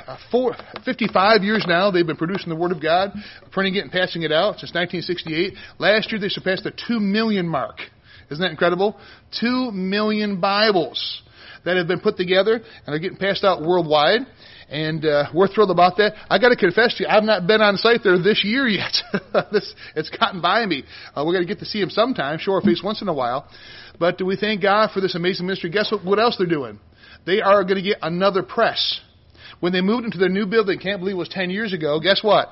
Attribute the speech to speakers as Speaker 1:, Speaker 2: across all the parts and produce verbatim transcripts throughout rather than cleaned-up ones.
Speaker 1: uh, four, fifty-five years now they've been producing the Word of God, printing it and passing it out since nineteen sixty-eight. Last year they surpassed the two million mark. Isn't that incredible? Two million Bibles that have been put together and are getting passed out worldwide. And uh, we're thrilled about that. I got to confess to you, I've not been on site there this year yet. this, it's gotten by me. Uh, we're going to get to see him sometime, show our face once in a while. But do we thank God for this amazing ministry? Guess what, what else they're doing? They are going to get another press. When they moved into their new building, can't believe it was ten years ago, guess what?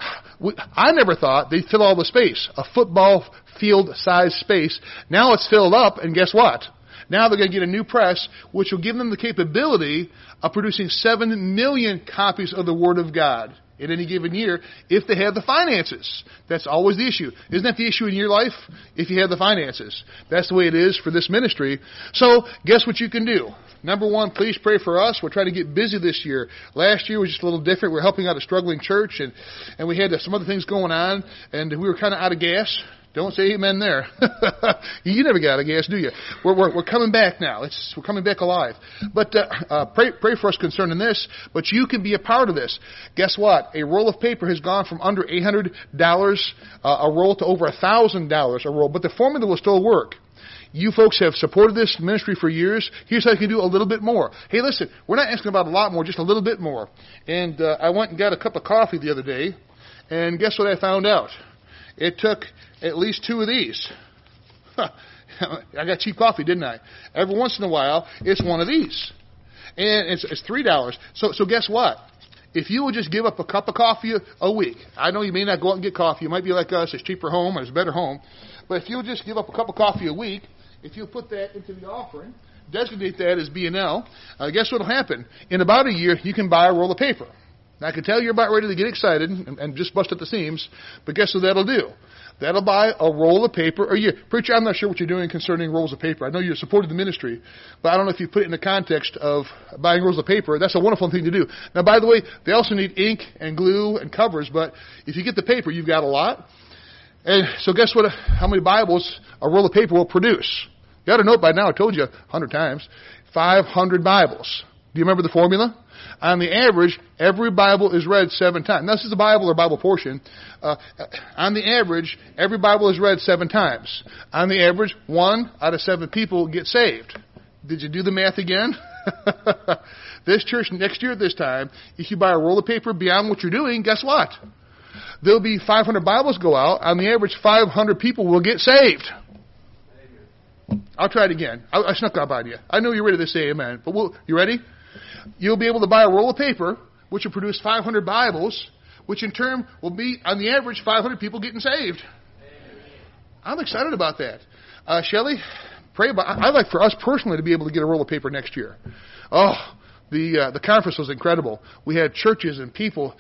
Speaker 1: I never thought they'd fill all the space, a football field-sized space. Now it's filled up, and guess what? Now they're going to get a new press, which will give them the capability of producing seven million copies of the Word of God in any given year if they have the finances. That's always the issue. Isn't that the issue in your life? If you have the finances. That's the way it is for this ministry. So guess what you can do? Number one, please pray for us. We're trying to get busy this year. Last year was just a little different. We're helping out a struggling church, and, and we had some other things going on, and we were kind of out of gas. Don't say amen there. You never got out of gas, do you? We're, we're, we're coming back now. It's, we're coming back alive. But uh, uh, pray, pray for us concerning this. But you can be a part of this. Guess what? A roll of paper has gone from under eight hundred dollars uh, a roll to over one thousand dollars a roll. But the formula will still work. You folks have supported this ministry for years. Here's how you can do a little bit more. Hey, listen, we're not asking about a lot more, just a little bit more. And uh, I went and got a cup of coffee the other day. And guess what I found out? It took at least two of these. Huh. I got cheap coffee, didn't I? Every once in a while, it's one of these. And it's, it's three dollars. So, so guess what? If you would just give up a cup of coffee a, a week, I know you may not go out and get coffee. You might be like us, it's cheaper home, it's a better home. But if you'll just give up a cup of coffee a week, if you put that into the offering, designate that as B and L, uh, guess what will happen? In about a year, you can buy a roll of paper. Now, I can tell you're about ready to get excited and, and just bust at the seams, but guess what that'll do? That'll buy a roll of paper a year. Preacher, I'm not sure what you're doing concerning rolls of paper. I know you're supporting the ministry, but I don't know if you put it in the context of buying rolls of paper. That's a wonderful thing to do. Now, by the way, they also need ink and glue and covers, but if you get the paper, you've got a lot. And so guess what? How many Bibles a roll of paper will produce? You ought to know it by now. I told you a hundred times. five hundred Bibles. Do you remember the formula? On the average, every Bible is read seven times. Now, this is a Bible or Bible portion. Uh, on the average, every Bible is read seven times. On the average, one out of seven people get saved. Did you do the math again? This church, next year at this time, if you buy a roll of paper beyond what you're doing, guess what? There'll be five hundred Bibles go out. On the average, five hundred people will get saved. I'll try it again. I, I snuck up on you. I know you're ready to say amen. But we'll, you ready? You'll be able to buy a roll of paper, which will produce five hundred Bibles, which in turn will be, on the average, five hundred people getting saved. Amen. I'm excited about that. Uh, Shelley, pray about. I'd like for us personally to be able to get a roll of paper next year. Oh, the uh, the conference was incredible. We had churches and people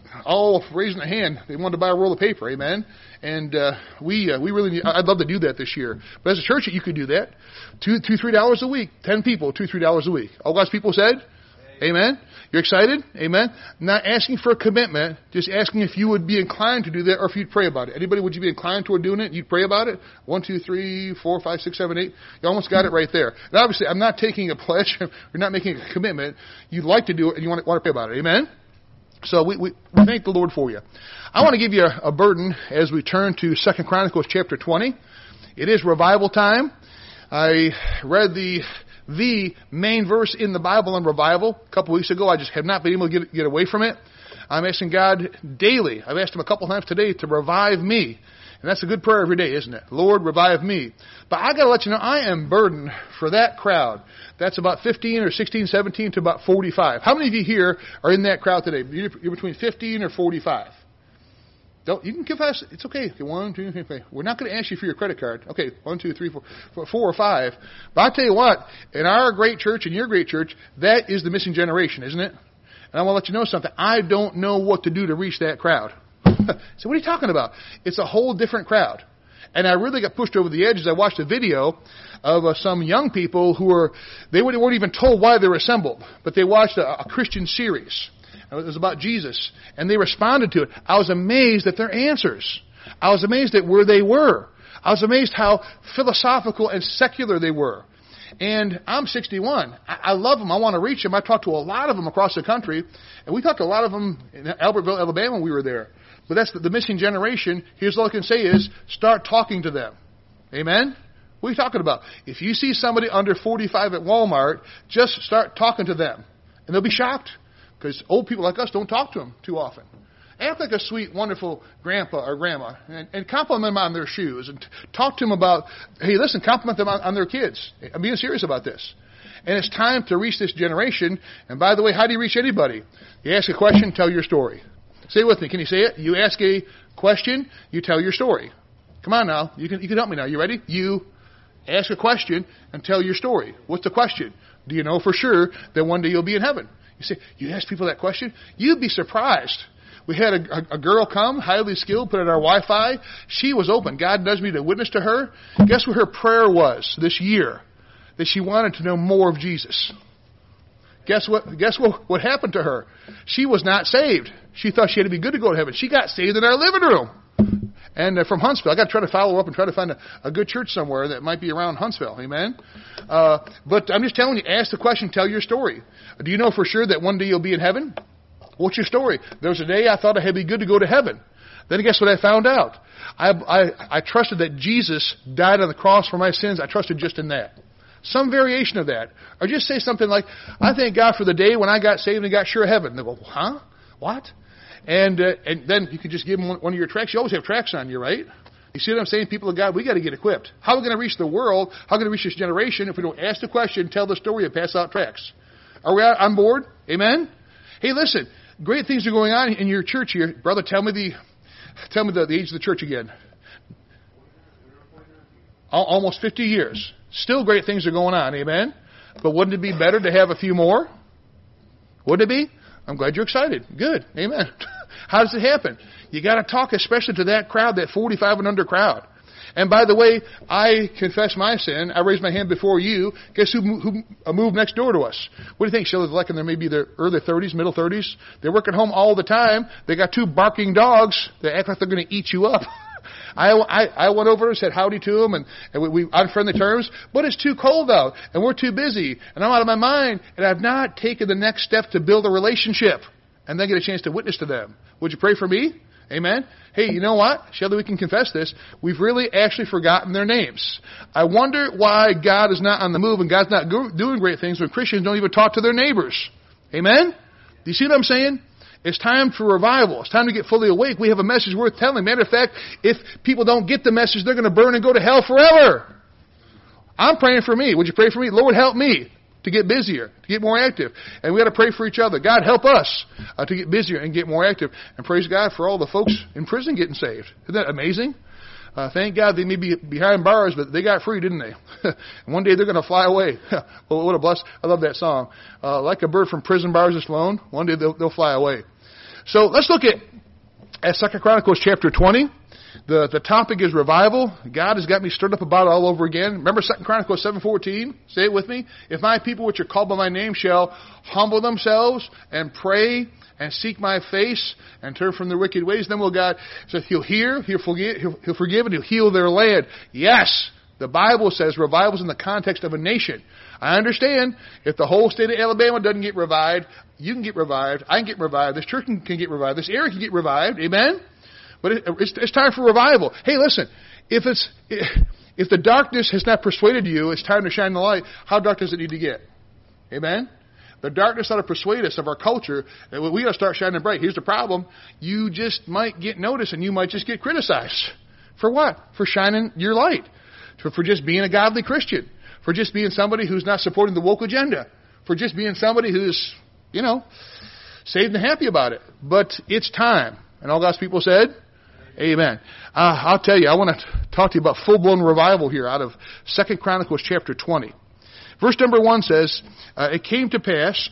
Speaker 1: all raising a hand. They wanted to buy a roll of paper. Amen. And uh, we uh, we really need, I'd love to do that this year. But as a church, you could do that. Two, two, three dollars a week. Ten people, two, three dollars a week. All God's people said. Amen. You're excited? Amen. Not asking for a commitment, just asking if you would be inclined to do that or if you'd pray about it. Anybody, would you be inclined toward doing it? You'd pray about it? One, two, three, four, five, six, seven, eight. You almost got it right there. And obviously, I'm not taking a pledge. You're not making a commitment. You'd like to do it and you want to, want to pray about it. Amen. So we, we, we thank the Lord for you. I want to give you a, a burden as we turn to Second Chronicles chapter twenty. It is revival time. I read the the main verse in the Bible on revival a couple weeks ago. I just have not been able to get, get away from it. I'm asking God daily. I've asked Him a couple times today to revive me. And that's a good prayer every day, isn't it? Lord, revive me. But I got to let you know, I am burdened for that crowd. That's about fifteen or sixteen, seventeen to about forty-five. How many of you here are in that crowd today? You're between fifteen or forty-five. Don't, you can give us, it's okay. Okay, one, two, three, four. We're not going to ask you for your credit card. Okay, one, two, three, four, four, four or five. But I'll tell you what, in our great church and your great church, that is the missing generation, isn't it? And I want to let you know something. I don't know what to do to reach that crowd. So what are you talking about? It's a whole different crowd. And I really got pushed over the edge as I watched a video of uh, some young people who were, they weren't even told why they were assembled, but they watched a, a Christian series. It was about Jesus, and they responded to it. I was amazed at their answers. I was amazed at where they were. I was amazed how philosophical and secular they were. And I'm sixty-one. I, I love them. I want to reach them. I talked to a lot of them across the country. And we talked to a lot of them in Albertville, Alabama when we were there. But that's the, the missing generation. Here's all I can say is start talking to them. Amen? What are you talking about? If you see somebody under forty-five at Walmart, just start talking to them. And they'll be shocked. Because old people like us don't talk to them too often. Act like a sweet, wonderful grandpa or grandma. And, and compliment them on their shoes. And t- talk to them about, hey, listen, compliment them on, on their kids. I'm being serious about this. And it's time to reach this generation. And by the way, how do you reach anybody? You ask a question, tell your story. Say it with me. Can you say it? You ask a question, you tell your story. Come on now. You can, you can help me now. You ready? You ask a question and tell your story. What's the question? Do you know for sure that one day you'll be in heaven? You say, you ask people that question? You'd be surprised. We had a, a, a girl come, highly skilled, put in our Wi-Fi. She was open. God nudged me to witness to her. Guess what her prayer was this year? That she wanted to know more of Jesus. Guess what? Guess what, what happened to her? She was not saved. She thought she had to be good to go to heaven. She got saved in our living room. And uh, from Huntsville. I got to try to follow her up and try to find a, a good church somewhere that might be around Huntsville. Amen? Uh, but I'm just telling you, ask the question, tell your story. Do you know for sure that one day you'll be in heaven? What's your story? There was a day I thought I had to be good to go to heaven. Then guess what I found out? I, I, I trusted that Jesus died on the cross for my sins. I trusted just in that. Some variation of that. Or just say something like, I thank God for the day when I got saved and got sure of heaven. They go, huh? What? And uh, and then you can just give them one, one of your tracks. You always have tracks on you, right? You see what I'm saying? People of God, we got to get equipped. How are we going to reach the world? How are we going to reach this generation if we don't ask the question, tell the story, and pass out tracks? Are we on board? Amen? Hey, listen. Great things are going on in your church here. Brother, tell me the tell me the, the age of the church again. Almost fifty years. Still great things are going on. Amen? But wouldn't it be better to have a few more? Wouldn't it be? I'm glad you're excited. Good. Amen. How does it happen? You got to talk especially to that crowd, that forty-five and under crowd. And by the way, I confess my sin. I raised my hand before you. Guess who, who moved next door to us? What do you think? Shelley's like in their maybe their early thirties, middle thirties. They're working home all the time. They got two barking dogs. They act like they're going to eat you up. I, I, I went over and said howdy to them, and, and we, we on friendly terms. But it's too cold out, and we're too busy, and I'm out of my mind, and I've not taken the next step to build a relationship and then get a chance to witness to them. Would you pray for me? Amen? Hey, you know what? Shelley, we can confess this. We've really actually forgotten their names. I wonder why God is not on the move and God's not go- doing great things when Christians don't even talk to their neighbors. Amen? Do you see what I'm saying? It's time for revival. It's time to get fully awake. We have a message worth telling. Matter of fact, if people don't get the message, they're going to burn and go to hell forever. I'm praying for me. Would you pray for me? Lord, help me to get busier, to get more active. And we got to pray for each other. God, help us uh, to get busier and get more active. And praise God for all the folks in prison getting saved. Isn't that amazing? Uh, thank God they may be behind bars, but they got free, didn't they? And one day they're going to fly away. Well, what a bless. I love that song. Uh, like a bird from prison bars is flown, one day they'll, they'll fly away. So let's look at, at Second Chronicles chapter twenty. The the topic is revival. God has got me stirred up about it all over again. Remember Second Chronicles seven fourteen? Say it with me. If my people which are called by my name shall humble themselves and pray and seek my face and turn from their wicked ways, then will God, so he'll hear, he'll forgive, he'll, he'll forgive and he'll heal their land. Yes, the Bible says revival is in the context of a nation. I understand if the whole state of Alabama doesn't get revived, you can get revived, I can get revived, this church can, can get revived, this area can get revived. Amen? But it, it's, it's time for revival. Hey, listen, if it's if the darkness has not persuaded you, it's time to shine the light. How dark does it need to get? Amen? The darkness ought to persuade us of our culture. And we got to start shining bright. Here's the problem. You just might get noticed and you might just get criticized. For what? For shining your light. For, for just being a godly Christian. For just being somebody who's not supporting the woke agenda. For just being somebody who's, you know, saved and happy about it. But it's time. And all God's people said, amen. Uh, I'll tell you, I want to talk to you about full-blown revival here out of Second Chronicles chapter twenty. Verse number one says, uh, it came to pass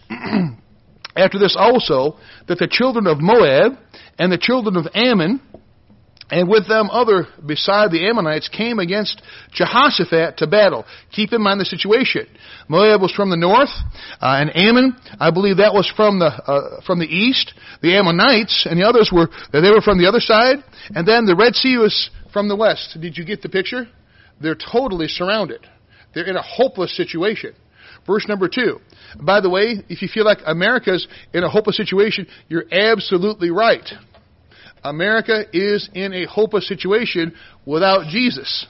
Speaker 1: after this also that the children of Moab and the children of Ammon and with them other beside the Ammonites came against Jehoshaphat to battle. Keep in mind the situation. Moab was from the north, uh, and Ammon, I believe that was from the uh, from the east. The Ammonites and the others were they were from the other side, and then the Red Sea was from the west. Did you get the picture? They're totally surrounded. They're in a hopeless situation. Verse number two. By the way, if you feel like America's in a hopeless situation, you're absolutely right. America is in a hopeless situation without Jesus.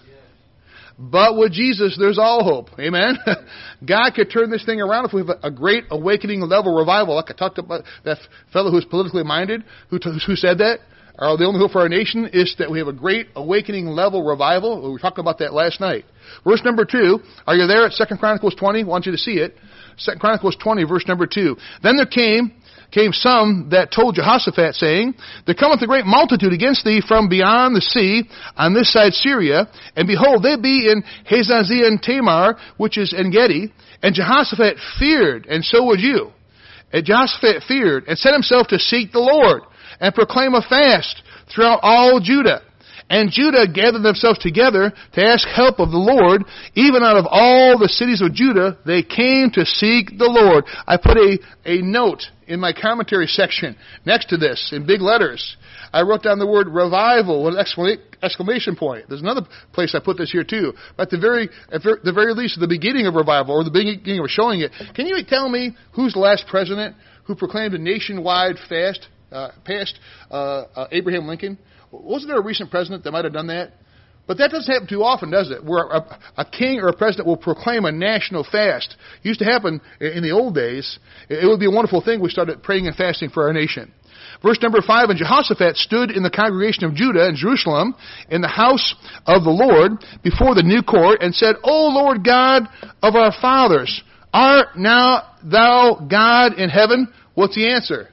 Speaker 1: But with Jesus, there's all hope. Amen? God could turn this thing around if we have a great awakening level revival. Like I talked about that fellow who's politically minded, who, who said that. Or the only hope for our nation is that we have a great awakening level revival. We were talking about that last night. Verse number two. Are you there at Second Chronicles twenty? I want you to see it. Second Chronicles twenty, verse number two. Then there came... came some that told Jehoshaphat, saying, There cometh a great multitude against thee from beyond the sea, on this side Syria, and behold, they be in Hazaziah Tamar, which is En-gedi. And Jehoshaphat feared, and so would you. And Jehoshaphat feared, and set himself to seek the Lord, and proclaim a fast throughout all Judah. And Judah gathered themselves together to ask help of the Lord. Even out of all the cities of Judah, they came to seek the Lord. I put a, a note in my commentary section next to this in big letters. I wrote down the word revival with an exclamation point. There's another place I put this here too. But at the very, at the very least, the beginning of revival, or the beginning of showing it. Can you tell me who's the last president who proclaimed a nationwide fast uh, past uh, uh, Abraham Lincoln? Wasn't there a recent president that might have done that? But that doesn't happen too often, does it? Where a, a king or a president will proclaim a national fast. It used to happen in the old days. It would be a wonderful thing. We started praying and fasting for our nation. Verse number five, And Jehoshaphat stood in the congregation of Judah and Jerusalem in the house of the Lord before the new court and said, O Lord God of our fathers, art now thou God in heaven? What's the answer?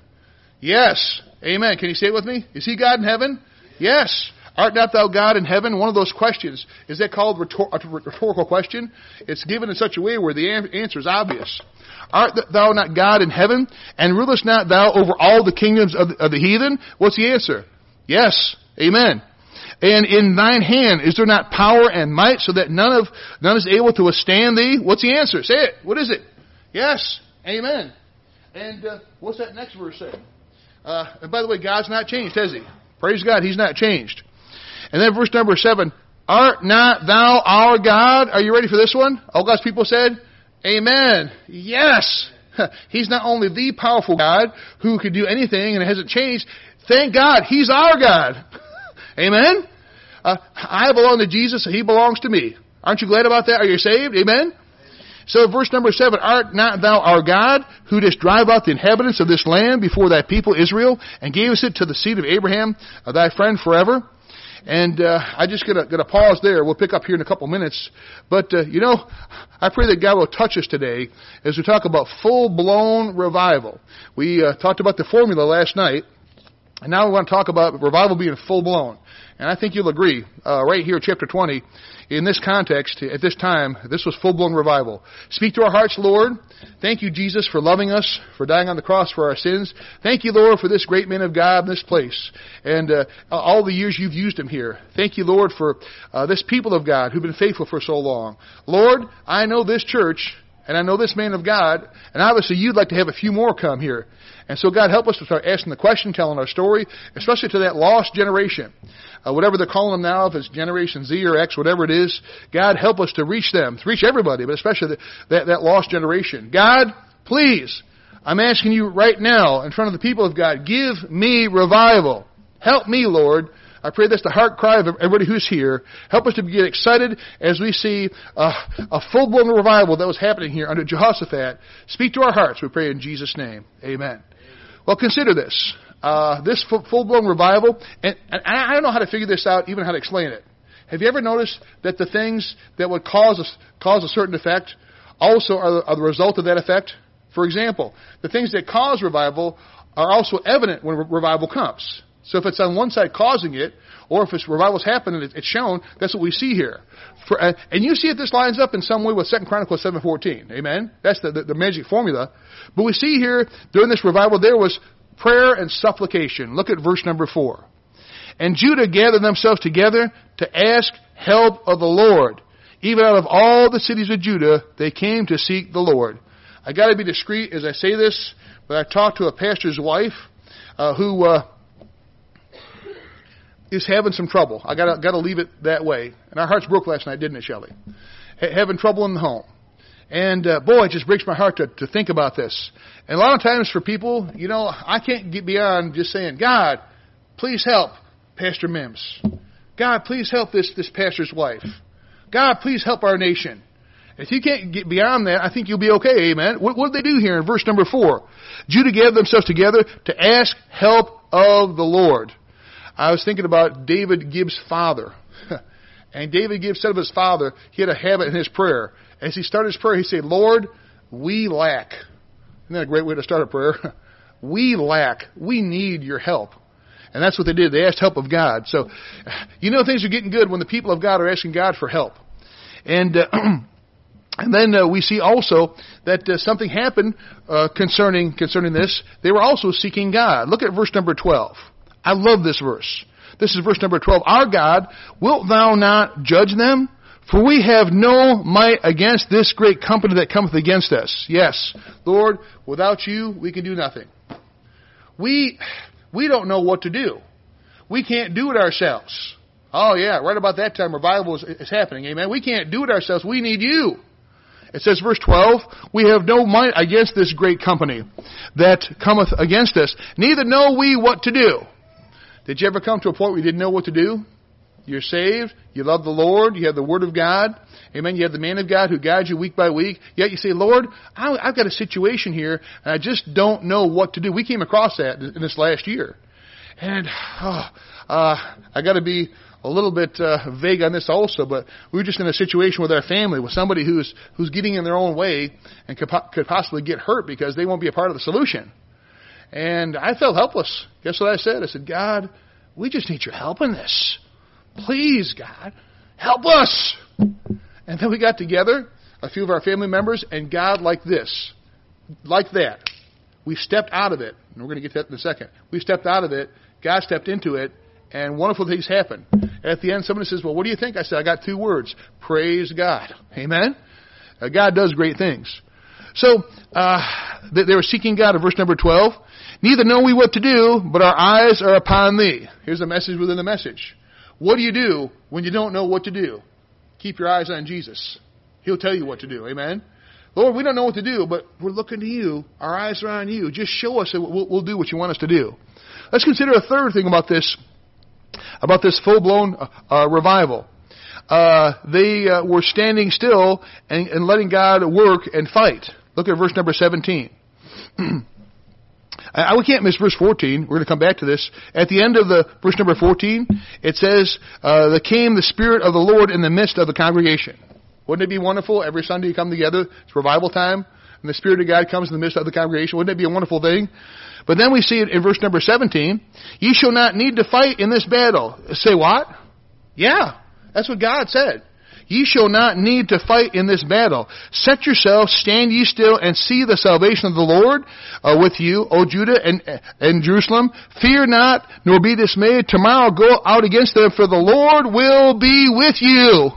Speaker 1: Yes. Amen. Can you say it with me? Is he God in heaven? Yes. Art not thou God in heaven? One of those questions. Is that called rhetor- a rhetorical question? It's given in such a way where the answer is obvious. Art thou not God in heaven? And rulest not thou over all the kingdoms of the, of the heathen? What's the answer? Yes. Amen. And in thine hand is there not power and might, so that none of none is able to withstand thee? What's the answer? Say it. What is it? Yes. Amen. And uh, what's that next verse say? Uh, and by the way, God's not changed, has he? Praise God, he's not changed. And then verse number seven, Art not thou our God? Are you ready for this one? All God's people said, Amen. Yes. He's not only the powerful God who can do anything and it hasn't changed. Thank God, he's our God. Amen. Uh, I belong to Jesus and he belongs to me. Aren't you glad about that? Are you saved? Amen. So verse number seven, Art not thou our God, who didst drive out the inhabitants of this land before thy people Israel, and gavest it to the seed of Abraham, uh, thy friend forever? And uh, I just gonna gonna pause there. We'll pick up here in a couple minutes. But uh, you know, I pray that God will touch us today as we talk about full-blown revival. We uh, talked about the formula last night, and now we want to talk about revival being full-blown. And I think you'll agree, uh, right here, chapter twenty, in this context, at this time, this was full-blown revival. Speak to our hearts, Lord. Thank you, Jesus, for loving us, for dying on the cross for our sins. Thank you, Lord, for this great man of God in this place, and uh, all the years you've used him here. Thank you, Lord, for uh, this people of God who've been faithful for so long. Lord, I know this church, and I know this man of God, and obviously you'd like to have a few more come here. And so, God, help us to start asking the question, telling our story, especially to that lost generation. Uh, whatever they're calling them now, if it's Generation Z or X, whatever it is, God, help us to reach them, to reach everybody, but especially the, that, that lost generation. God, please, I'm asking you right now, in front of the people of God, give me revival. Help me, Lord. I pray that's the heart cry of everybody who's here. Help us to get excited as we see uh, a full-blown revival that was happening here under Jehoshaphat. Speak to our hearts, we pray in Jesus' name. Amen. Well, consider this. Uh, this full-blown revival, and, and I don't know how to figure this out, even how to explain it. Have you ever noticed that the things that would cause a, cause a certain effect also are the, are the result of that effect? For example, the things that cause revival are also evident when re- revival comes. So if it's on one side causing it, or if it's revival's happened and it's shown, that's what we see here. For, uh, and you see if this lines up in some way with Second Chronicles seven fourteen. Amen? That's the, the, the magic formula. But we see here, during this revival, there was prayer and supplication. Look at verse number four. And Judah gathered themselves together to ask help of the Lord. Even out of all the cities of Judah, they came to seek the Lord. I got to be discreet as I say this, but I talked to a pastor's wife uh, who uh, is having some trouble. I got got to leave it that way. And our hearts broke last night, didn't it, Shelley? ha- having trouble in the home. And, uh, boy, it just breaks my heart to, to think about this. And a lot of times for people, you know, I can't get beyond just saying, God, please help Pastor Mims. God, please help this, this pastor's wife. God, please help our nation. If you can't get beyond that, I think you'll be okay, amen. What, what did they do here in verse number four? Judah gathered themselves together to ask help of the Lord. I was thinking about David Gibbs' father. And David Gibbs said of his father, he had a habit in his prayer. As he started his prayer, he said, Lord, we lack. Isn't that a great way to start a prayer? We lack. We need your help. And that's what they did. They asked help of God. So, you know things are getting good when the people of God are asking God for help. And... Uh, And then uh, we see also that uh, something happened uh, concerning concerning this. They were also seeking God. Look at verse number twelve. I love this verse. This is verse number twelve. Our God, wilt thou not judge them? For we have no might against this great company that cometh against us. Yes, Lord, without you, we can do nothing. We we don't know what to do. We can't do it ourselves. Oh yeah, right about that time revival is, is happening. Amen. We can't do it ourselves. We need you. It says, verse twelve, we have no might against this great company that cometh against us, neither know we what to do. Did you ever come to a point where you didn't know what to do? You're saved, you love the Lord, you have the Word of God, amen, you have the man of God who guides you week by week, yet you say, Lord, I've got a situation here, and I just don't know what to do. We came across that in this last year. And oh, uh, I got to be a little bit uh, vague on this also, but we were just in a situation with our family with somebody who's who's getting in their own way and could, po- could possibly get hurt because they won't be a part of the solution. And I felt helpless. Guess what I said? I said, God, we just need your help in this. Please, God, help us. And then we got together, a few of our family members, and God, like this, like that, we stepped out of it. And we're going to get to that in a second. We stepped out of it. God stepped into it. And wonderful things happen. At the end, somebody says, well, what do you think? I said, I got two words. Praise God. Amen? Uh, God does great things. So, uh, they, they were seeking God in verse number twelve. Neither know we what to do, but our eyes are upon thee. Here's a message within the message. What do you do when you don't know what to do? Keep your eyes on Jesus. He'll tell you what to do. Amen? Lord, we don't know what to do, but we're looking to you. Our eyes are on you. Just show us and we'll, we'll do what you want us to do. Let's consider a third thing about this. About this full-blown uh, revival. Uh, they uh, were standing still and, and letting God work and fight. Look at verse number seventeen. I, we can't miss verse fourteen. We're going to come back to this. At the end of the verse number fourteen, it says, uh, there came the Spirit of the Lord in the midst of the congregation. Wouldn't it be wonderful? Every Sunday you come together, it's revival time, and the Spirit of God comes in the midst of the congregation. Wouldn't it be a wonderful thing? But then we see it in verse number seventeen. Ye shall not need to fight in this battle. Say what? Yeah, that's what God said. Ye shall not need to fight in this battle. Set yourselves, stand ye still, and see the salvation of the Lord uh, with you, O Judah and, and Jerusalem. Fear not, nor be dismayed. Tomorrow go out against them, for the Lord will be with you.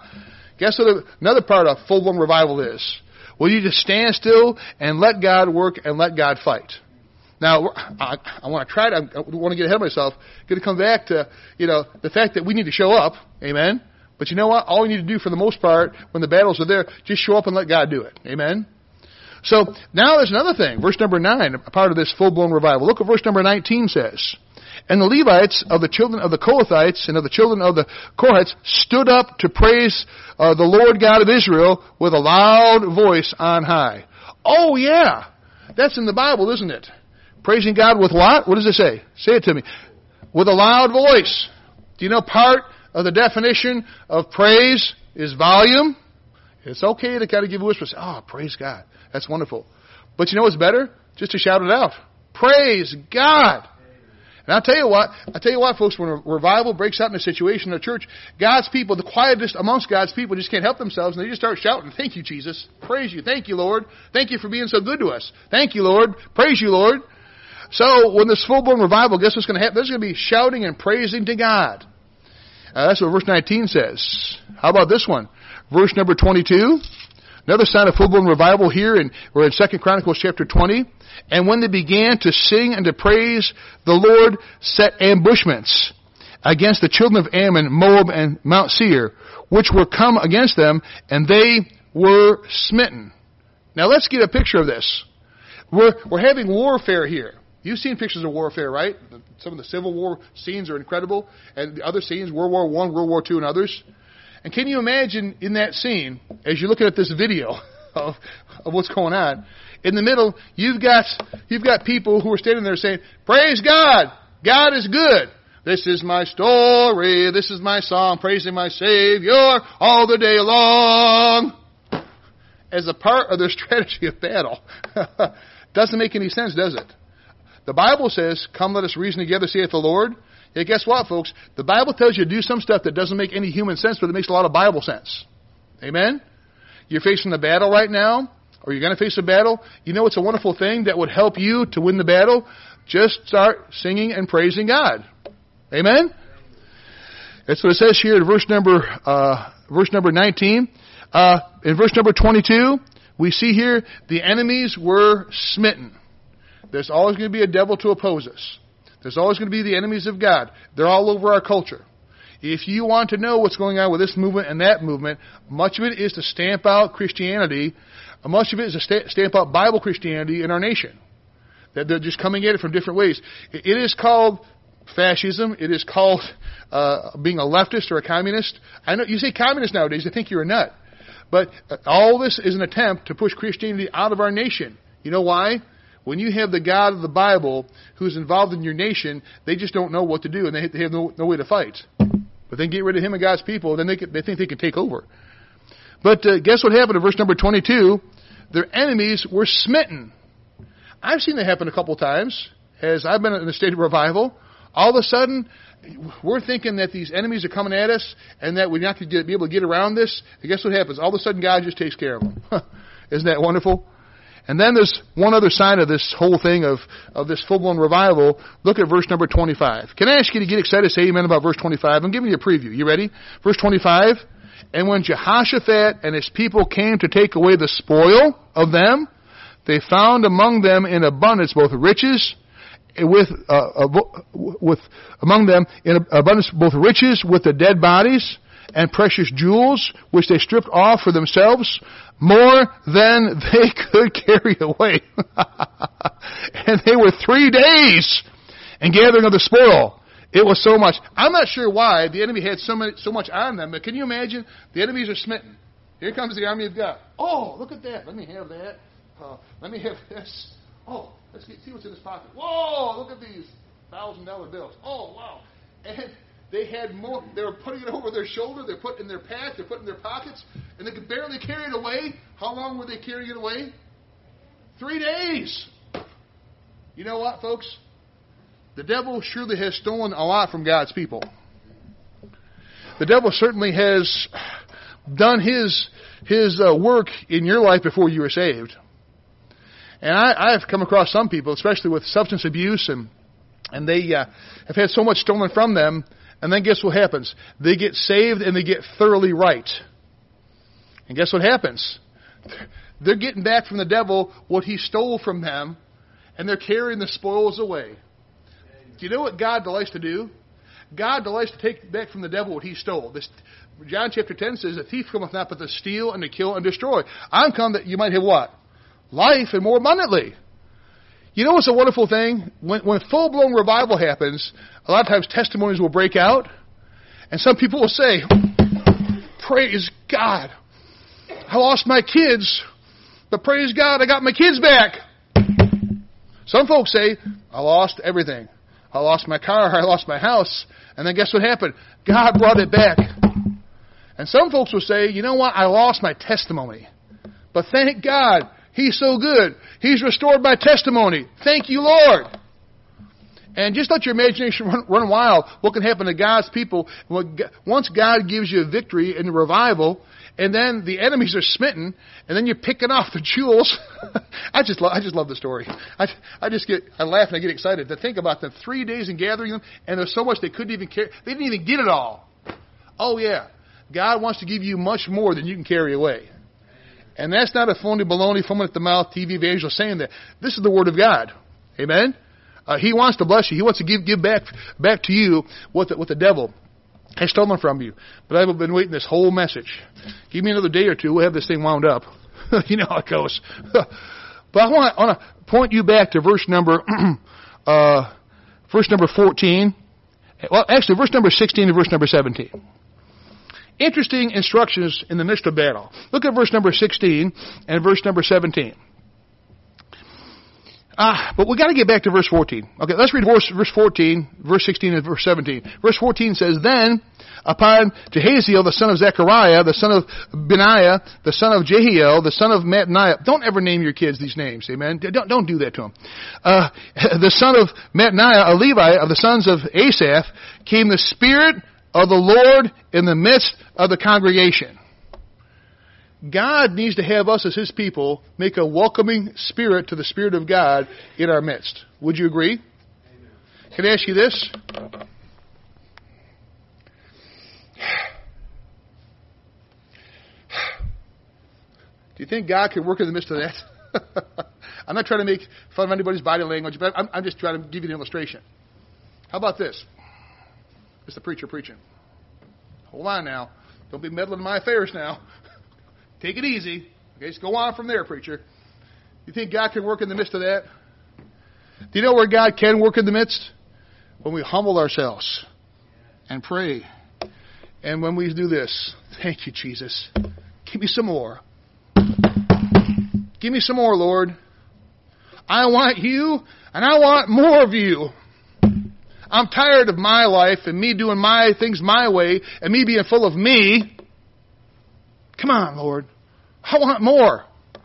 Speaker 1: Guess what another part of full-blown revival is? Well, you just stand still and let God work and let God fight. Now, I, I want to try to, I want to get ahead of myself. Going to come back to, you know, the fact that we need to show up. Amen. But you know what? All we need to do for the most part, when the battles are there, just show up and let God do it. Amen. So, now there's another thing. Verse number nine, a part of this full-blown revival. Look what verse number nineteen says. And the Levites of the children of the Kohathites and of the children of the Kohathites stood up to praise uh, the Lord God of Israel with a loud voice on high. Oh yeah. That's in the Bible, isn't it? Praising God with what? What does it say? Say it to me. With a loud voice. Do you know part of the definition of praise is volume? It's okay to kind of give a whisper. Say, oh, praise God. That's wonderful. But you know what's better? Just to shout it out. Praise God. And I'll tell you what, I'll tell you what, folks, when a revival breaks out in a situation in a church, God's people, the quietest amongst God's people, just can't help themselves, and they just start shouting, thank you, Jesus. Praise you. Thank you, Lord. Thank you for being so good to us. Thank you, Lord. Praise you, Lord. So when this full-blown revival, guess what's going to happen? There's going to be shouting and praising to God. Uh, that's what verse nineteen says. How about this one? Verse number twenty-two. Another sign of full-blown revival here, in, we're in Second Chronicles chapter twenty. And when they began to sing and to praise, the Lord set ambushments against the children of Ammon, Moab, and Mount Seir, which were come against them, and they were smitten. Now let's get a picture of this. We're, we're having warfare here. You've seen pictures of warfare, right? Some of the Civil War scenes are incredible, and the other scenes, World War One, World War Two, and others. And can you imagine in that scene, as you're looking at this video of, of what's going on, in the middle, you've got you've got people who are standing there saying, "Praise God! God is good. This is my story. This is my song, praising my Savior all the day long." As a part of their strategy of battle. Doesn't make any sense, does it? The Bible says, "Come, let us reason together, saith the Lord." Yeah, guess what, folks? The Bible tells you to do some stuff that doesn't make any human sense, but it makes a lot of Bible sense. Amen? You're facing a battle right now, or you're going to face a battle. You know it's a wonderful thing that would help you to win the battle? Just start singing and praising God. Amen? That's what it says here in verse number uh, verse number nineteen. Uh, in verse number twenty-two, we see here the enemies were smitten. There's always going to be a devil to oppose us. There's always going to be the enemies of God. They're all over our culture. If you want to know what's going on with this movement and that movement, much of it is to stamp out Christianity. Much of it is to stamp out Bible Christianity in our nation. That they're just coming at it from different ways. It is called fascism. It is called uh, being a leftist or a communist. I know you say communist nowadays, they think you're a nut. But all this is an attempt to push Christianity out of our nation. You know why? When you have the God of the Bible who's involved in your nation, they just don't know what to do, and they have no, no way to fight. But then get rid of him and God's people, then they, can, they think they can take over. But uh, guess what happened in verse number twenty-two? Their enemies were smitten. I've seen that happen a couple times as I've been in a state of revival. All of a sudden, we're thinking that these enemies are coming at us and that we're not going to be able to get around this. And guess what happens? All of a sudden, God just takes care of them. Isn't that wonderful? And then there's one other sign of this whole thing of, of this full-blown revival. Look at verse number twenty-five. Can I ask you to get excited, say amen about verse twenty-five? I'm giving you a preview. You ready? Verse twenty-five. And when Jehoshaphat and his people came to take away the spoil of them, they found among them in abundance both riches with uh, with among them in abundance both riches with the dead bodies and precious jewels, which they stripped off for themselves, more than they could carry away. And they were three days in gathering of the spoil. It was so much. I'm not sure why the enemy had so much, so much on them, but can you imagine? The enemies are smitten. Here comes the army of God. Oh, look at that. Let me have that. Uh, let me have this. Oh, let's get, see what's in his pocket. Whoa, look at these thousand dollar bills. Oh, wow. And they had more. They were putting it over their shoulder. They're putting it in their pack. They're putting it in their pockets. And they could barely carry it away. How long were they carrying it away? Three days. You know what, folks? The devil surely has stolen a lot from God's people. The devil certainly has done his his uh, work in your life before you were saved. And I, I've come across some people, especially with substance abuse, and and they uh, have had so much stolen from them. And then guess what happens? They get saved and they get thoroughly right. And guess what happens? They're getting back from the devil what he stole from them, and they're carrying the spoils away. Do you know what God delights to do? God delights to take back from the devil what he stole. This, John chapter ten says, "A thief cometh not but to steal and to kill and destroy. I'm come that you might have what? Life, and more abundantly." You know what's a wonderful thing? When, when full-blown revival happens, a lot of times testimonies will break out, and some people will say, "Praise God. I lost my kids, but praise God, I got my kids back." Some folks say, "I lost everything. I lost my car, I lost my house." And then guess what happened? God brought it back. And some folks will say, "You know what? I lost my testimony. But thank God, He's so good. He's restored my testimony. Thank you, Lord." And just let your imagination run, run wild. What can happen to God's people once God gives you a victory in the revival, and then the enemies are smitten, and then you're picking off the jewels. I just love, I just love the story. I, I just get, I laugh and I get excited to think about them. Three days in gathering them, and there's so much they couldn't even carry. They didn't even get it all. Oh yeah, God wants to give you much more than you can carry away. And that's not a phony baloney, foaming at the mouth T V evangelist saying that. This is the Word of God. Amen? Uh, he wants to bless you. He wants to give give back back to you what the, what the devil has stolen from you. But I've been waiting this whole message. Give me another day or two. We'll have this thing wound up. You know how it goes. But I want, I want to point you back to verse number uh, verse number fourteen. Well, actually, verse number sixteen and verse number seventeen. Interesting instructions in the midst of battle. Look at verse number sixteen and verse number seventeen. Ah, but we got to get back to verse fourteen. Okay, let's read verse, verse fourteen, verse sixteen, and verse seventeen. Verse fourteen says, "Then upon Jehaziel, the son of Zechariah, the son of Benaiah, the son of Jehiel, the son of Mattaniah." Don't ever name your kids these names, amen? Don't, don't do that to them. Uh, the son of Mattaniah, a Levite of the sons of Asaph, came the Spirit of the Lord in the midst of the congregation. God needs to have us as His people make a welcoming spirit to the Spirit of God in our midst. Would you agree? Amen. Can I ask you this? Do you think God can work in the midst of that? I'm not trying to make fun of anybody's body language, but I'm, I'm just trying to give you an illustration. How about this? It's the preacher preaching. Hold on now. Don't be meddling in my affairs now. Take it easy. Okay, just go on from there, preacher. You think God can work in the midst of that? Do you know where God can work in the midst? When we humble ourselves and pray. And when we do this, thank you, Jesus. Give me some more. Give me some more, Lord. I want you, and I want more of you. I'm tired of my life and me doing my things my way and me being full of me. Come on, Lord. I want more.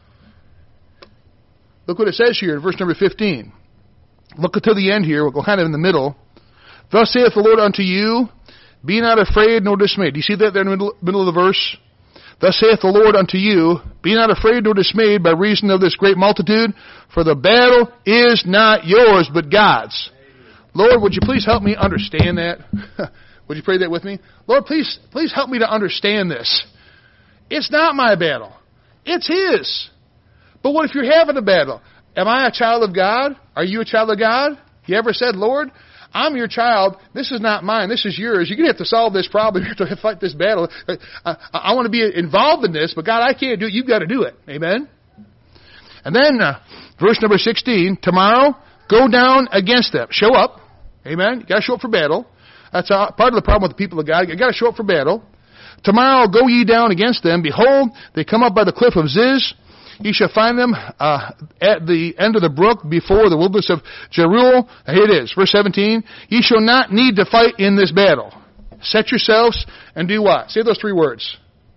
Speaker 1: Look what it says here in verse number fifteen. Look to the end here. We'll go kind of in the middle. "Thus saith the Lord unto you, be not afraid nor dismayed." Do you see that there in the middle, middle of the verse? "Thus saith the Lord unto you, be not afraid nor dismayed by reason of this great multitude, for the battle is not yours, but God's." Lord, would you please help me understand that? Would you pray that with me? Lord, please, please help me to understand this. It's not my battle. It's His. But what if you're having a battle? Am I a child of God? Are you a child of God? You ever said, Lord, I'm your child. This is not mine. This is yours. You're going to have to solve this problem. You have to fight this battle. I, I want to be involved in this, but God, I can't do it. You've got to do it. Amen? And then, uh, verse number sixteen, "Tomorrow, go down against them." Show up. Amen? You got to show up for battle. That's uh, part of the problem with the people of God. You got to show up for battle. "Tomorrow go ye down against them. Behold, they come up by the cliff of Ziz. Ye shall find them uh, at the end of the brook before the wilderness of Jeruel." Here it is, verse seventeen. "Ye shall not need to fight in this battle. Set yourselves and do what?" Say those three words.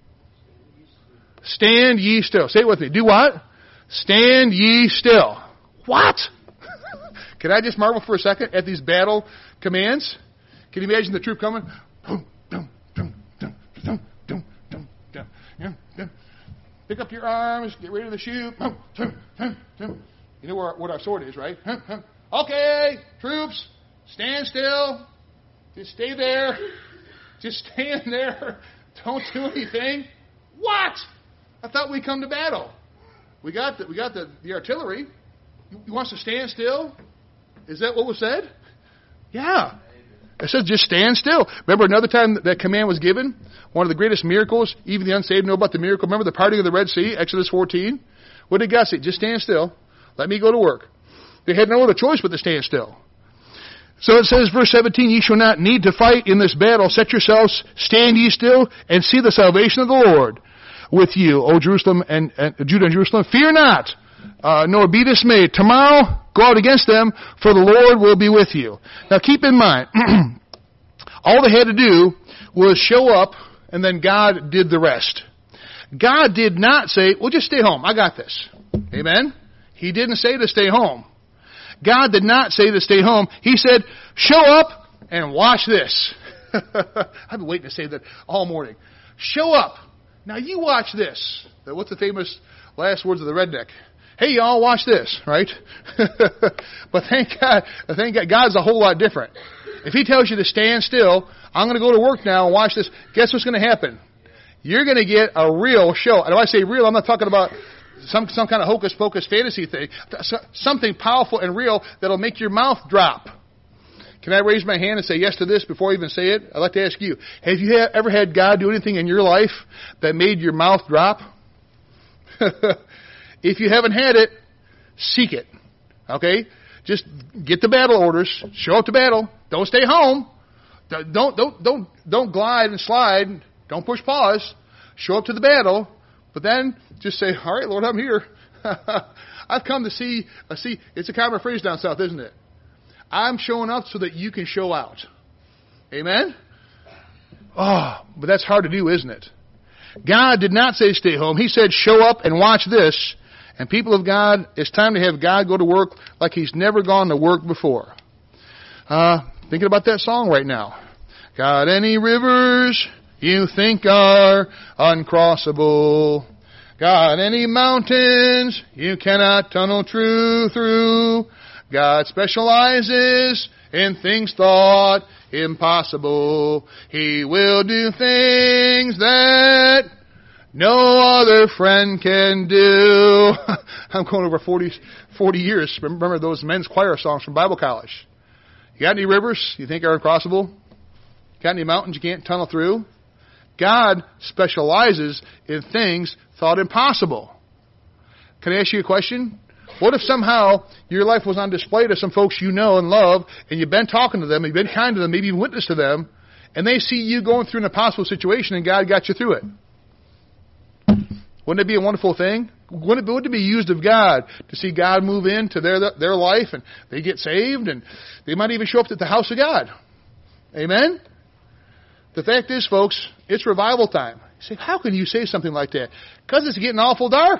Speaker 1: Stand ye still. Say it with me. Do what? Stand ye still. What? Can I just marvel for a second at these battle commands? Can you imagine the troop coming? Pick up your arms, get ready to shoot. You know where, what our sword is, right? Okay, troops, stand still. Just stay there. Just stand there. Don't do anything. What? I thought we'd come to battle. We got the, we got the, the artillery. You want us to stand still? Is that what was said? Yeah. It says just stand still. Remember another time that command was given? One of the greatest miracles, even the unsaved know about the miracle. Remember the parting of the Red Sea, Exodus fourteen? What did God say? Just stand still. Let me go to work. They had no other choice but to stand still. So it says, verse seventeen, "Ye shall not need to fight in this battle. Set yourselves, stand ye still, and see the salvation of the Lord with you, O Jerusalem and, and Judah and Jerusalem. Fear not, uh, nor be dismayed. Tomorrow go out against them, for the Lord will be with you." Now keep in mind, all they had to do was show up, and then God did the rest. God did not say, well, just stay home. I got this. Amen? He didn't say to stay home. God did not say to stay home. He said, show up and watch this. I've been waiting to say that all morning. Show up. Now you watch this. What's the famous last words of the redneck? Hey, y'all, watch this, right? But thank God, thank God, God's a whole lot different. If He tells you to stand still, I'm going to go to work now and watch this. Guess what's going to happen? You're going to get a real show. And when I say real, I'm not talking about some some kind of hocus pocus fantasy thing, something powerful and real that'll make your mouth drop. Can I raise my hand and say yes to this before I even say it? I'd like to ask you, have you ever had God do anything in your life that made your mouth drop? If you haven't had it, seek it. Okay? Just get the battle orders. Show up to battle. Don't stay home. Don't don't don't don't glide and slide. Don't push pause. Show up to the battle. But then just say, all right, Lord, I'm here. I've come to see, uh, see, it's a common phrase down south, isn't it? I'm showing up so that you can show out. Amen? Oh, but that's hard to do, isn't it? God did not say stay home. He said show up and watch this. And people of God, it's time to have God go to work like He's never gone to work before. Uh, thinking about that song right now. Got any rivers you think are uncrossable? Got any mountains you cannot tunnel through through? God specializes in things thought impossible. He will do things that no other friend can do. I'm going over forty, forty years. Remember those men's choir songs from Bible college. You got any rivers you think are uncrossable? Got any mountains you can't tunnel through? God specializes in things thought impossible. Can I ask you a question? What if somehow your life was on display to some folks you know and love, and you've been talking to them, you've been kind to them, maybe even witnessed to them, and they see you going through an impossible situation and God got you through it? Wouldn't it be a wonderful thing? Wouldn't it, wouldn't it be used of God to see God move into their their life and they get saved and they might even show up at the house of God? Amen? The fact is, folks, it's revival time. You say, how can you say something like that? Because it's getting awful dark.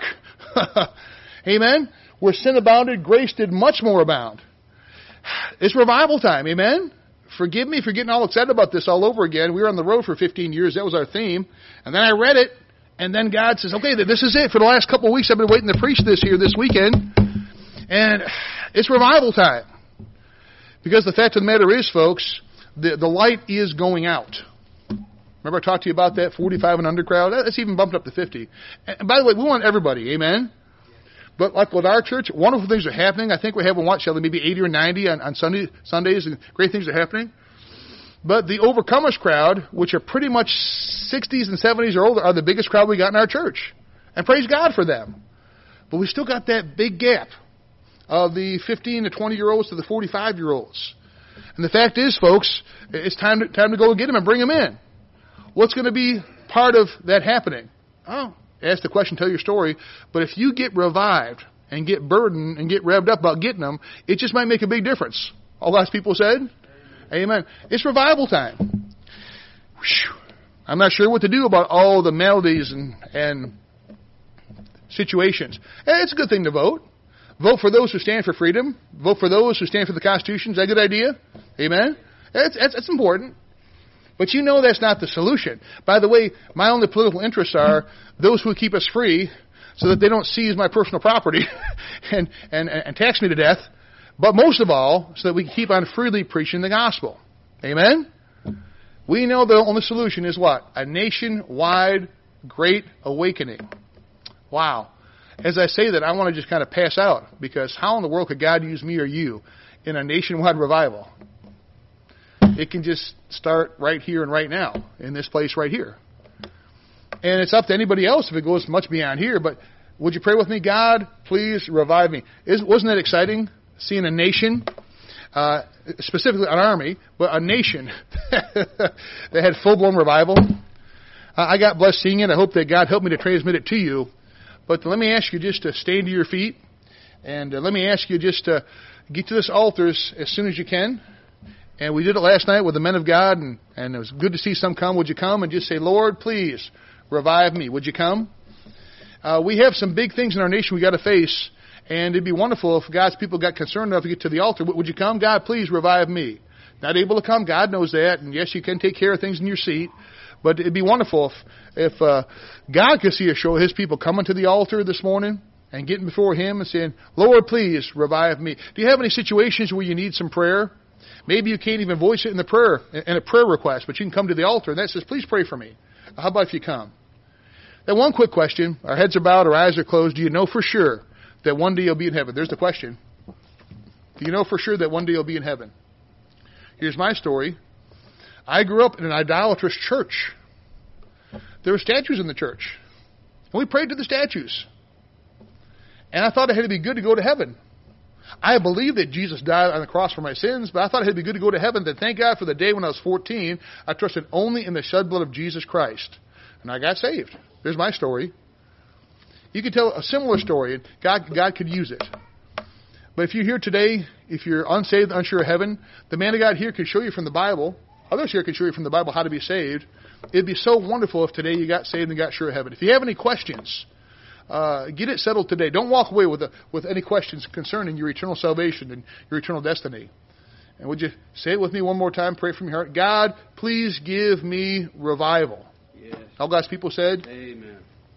Speaker 1: Amen? Where sin abounded, grace did much more abound. It's revival time. Amen? Forgive me for getting all excited about this all over again. We were on the road for fifteen years. That was our theme. And then I read it. And then God says, okay, this is it. For the last couple of weeks, I've been waiting to preach this here this weekend. And it's revival time. Because the fact of the matter is, folks, the, the light is going out. Remember I talked to you about that forty-five and under crowd? That's even bumped up to fifty. And by the way, we want everybody. Amen? But like with our church, wonderful things are happening. I think we're having, what, Shelley, maybe eighty or ninety on, on Sunday, Sundays, and great things are happening. But the Overcomers crowd, which are pretty much sixties and seventies or older, are the biggest crowd we got in our church. And praise God for them. But we still got that big gap of the fifteen to twenty-year-olds to the forty-five-year-olds. And the fact is, folks, it's time to, time to go get them and bring them in. What's going to be part of that happening? Oh, ask the question, tell your story. But if you get revived and get burdened and get revved up about getting them, it just might make a big difference. All God's people said? Amen. It's revival time. Whew. I'm not sure what to do about all the maladies and, and situations. It's a good thing to vote. Vote for those who stand for freedom. Vote for those who stand for the Constitution. Is that a good idea? Amen. It's, it's, it's important. But you know that's not the solution. By the way, my only political interests are those who keep us free so that they don't seize my personal property and, and, and tax me to death. But most of all, so that we can keep on freely preaching the gospel. Amen? We know the only solution is what? A nationwide great awakening. Wow. As I say that, I want to just kind of pass out, because how in the world could God use me or you in a nationwide revival? It can just start right here and right now, in this place right here. And it's up to anybody else if it goes much beyond here, but would you pray with me? God, please revive me. Isn't, wasn't that exciting? Seeing a nation, uh, specifically an army, but a nation that had full-blown revival. Uh, I got blessed seeing it. I hope that God helped me to transmit it to you. But let me ask you just to stand to your feet, and uh, let me ask you just to get to this altar as, as soon as you can. And we did it last night with the men of God, and, and it was good to see some come. Would you come and just say, Lord, please revive me? Would you come? Uh, we have some big things in our nation we got to face. And it'd be wonderful if God's people got concerned enough to get to the altar. Would you come? God, please revive me. Not able to come, God knows that. And yes, you can take care of things in your seat. But it'd be wonderful if, if uh, God could see a show of His people coming to the altar this morning and getting before Him and saying, Lord, please revive me. Do you have any situations where you need some prayer? Maybe you can't even voice it in the prayer, in a prayer request, but you can come to the altar and that says, please pray for me. How about if you come? That one quick question. Our heads are bowed, our eyes are closed. Do you know for sure that one day you'll be in heaven? There's the question. Do you know for sure that one day you'll be in heaven? Here's my story. I grew up in an idolatrous church. There were statues in the church. And we prayed to the statues. And I thought it had to be good to go to heaven. I believed that Jesus died on the cross for my sins, but I thought it had to be good to go to heaven. Then thank God for the day when I was fourteen, I trusted only in the shed blood of Jesus Christ. And I got saved. There's my story. You could tell a similar story. God, God could use it. But if you're here today, if you're unsaved, unsure of heaven, the man of God here could show you from the Bible. Others here could show you from the Bible how to be saved. It'd be so wonderful if today you got saved and got sure of heaven. If you have any questions, uh, get it settled today. Don't walk away with a, with any questions concerning your eternal salvation and your eternal destiny. And would you say it with me one more time? Pray from your heart. God, please give me revival.
Speaker 2: Yes.
Speaker 1: All God's people said?
Speaker 2: Amen.